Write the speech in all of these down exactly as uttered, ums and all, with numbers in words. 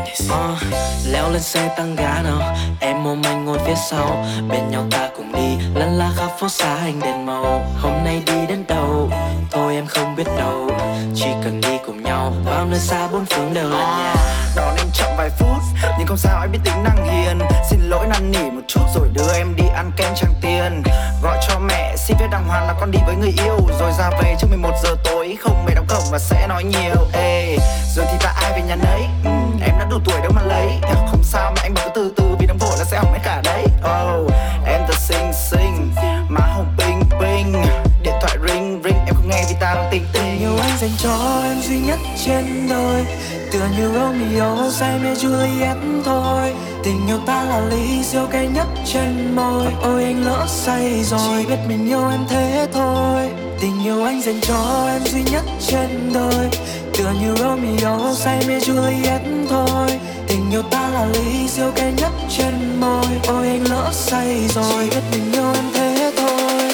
uh, leo lên xe tăng ga nào, em ôm anh ngồi phía sau, bên nhau ta cùng đi lân la khắp phố xá ánh đèn màu. Hôm nay đi đến đâu thôi em không biết đâu, chỉ cần đi cùng nhau bao nơi xa bốn phương đều là nhà. Đón em chậm vài phút nhưng không sao, anh biết tính năng hiền. Xin lỗi năn nỉ một chút rồi đưa em đi ăn kem Tràng Tiền. Gọi cho mẹ xin phép đàng hoàng là con đi với người yêu, rồi ra về trước mười một giờ tối, không mẹ đóng cổng và sẽ nói nhiều. Ê, rồi thì ta ai về nhà nấy. ừ, Em đã đủ tuổi đâu mà lấy. Không sao mà anh bảo cứ từ từ, vì đóng vội là sẽ hỏng hết cả đấy. Oh, em thật xinh xinh, má hồng pink pink, điện thoại ring ring em không nghe vì ta đang tình tình. Tình yêu anh dành cho em duy nhất trên đời, tựa như Romeo say mê Juliet thôi. Tình yêu ta là ly rượu cay nhất trên môi, ôi anh lỡ say rồi, chỉ biết mình yêu em thế thôi. Tình yêu anh dành cho em duy nhất trên đời, tựa như Romeo say mê Juliet thôi. Tình yêu ta là ly rượu cay nhất trên môi, ôi anh lỡ say rồi, chỉ biết mình yêu em thế thôi.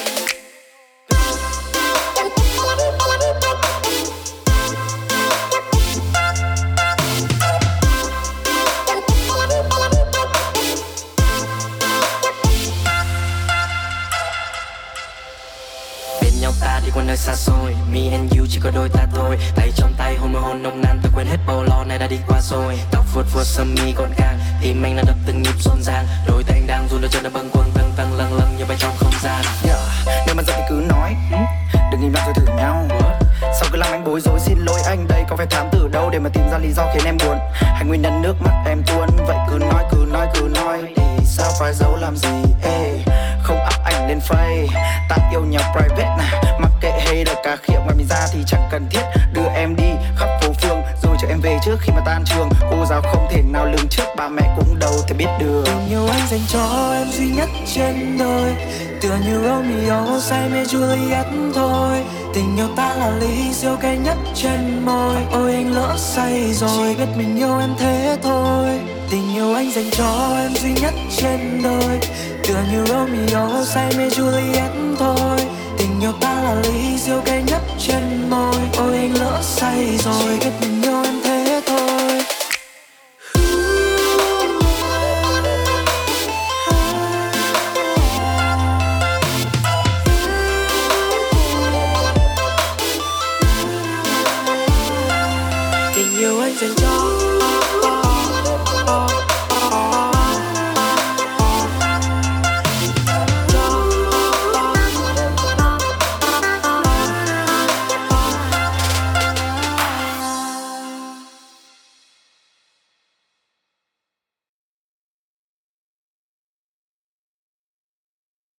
Ta đi qua nơi xa xôi, me and you chỉ có đôi ta thôi. Tay trong tay hôn môi hôn nồng nàn, tôi quên hết bao lo này đã đi qua rồi. Tóc vuốt vuốt sơ mi gọn gàng, tim anh đang đập từng nhịp rộn ràng. Đôi tay anh đang run đôi chân đang bâng quâng vâng vâng lâng lâng như bay trong không gian. Yeah, nếu mà giận thì cứ nói, đừng im lặng rồi thử nhau. Sao cứ làm anh bối rối, xin lỗi anh đây có phải thám tử đâu để mà tìm ra lý do khiến em buồn. Hay nguyên nhân nước mắt em tuôn, vậy cứ nói cứ nói cứ nói đi, sao phải giấu làm gì. Ê, không up ảnh lên face, ta yêu nhau private nè. Mặc kệ hater cà khịa ngoài mình ra thì chẳng cần thiết. Đưa em đi khắp phố phường rồi cho em về trước khi mà tan trường. Cô giáo không thể nào lường trước, ba mẹ cũng đâu thể biết được. Tình yêu anh dành cho em duy nhất trên đời, tựa như Romeo say mê Juliet thôi. Tình yêu ta là ly rượu cay nhất trên môi, ôi anh lỡ say rồi, chỉ biết mình yêu em thế thôi. Tình yêu anh dành cho em duy nhất trên đời, tựa như Romeo say mê Juliet thôi. Tình yêu ta là ly rượu cay nhất trên môi, ôi anh lỡ say rồi, chỉ biết mình yêu em thế thôi.